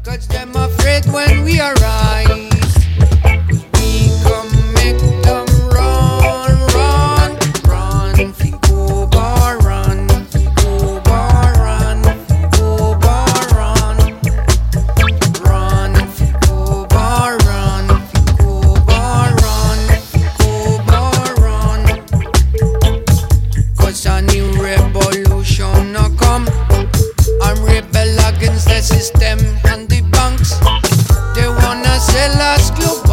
'Cause them afraid when we arise. We come make them run, run, run. Fi go bar run, go bar run, go bar run, run. Fi go bar run, fi go bar run, go bar run. 'Cause a new revolution a come. I'm rebel against the system and the banks. They wanna sell us global.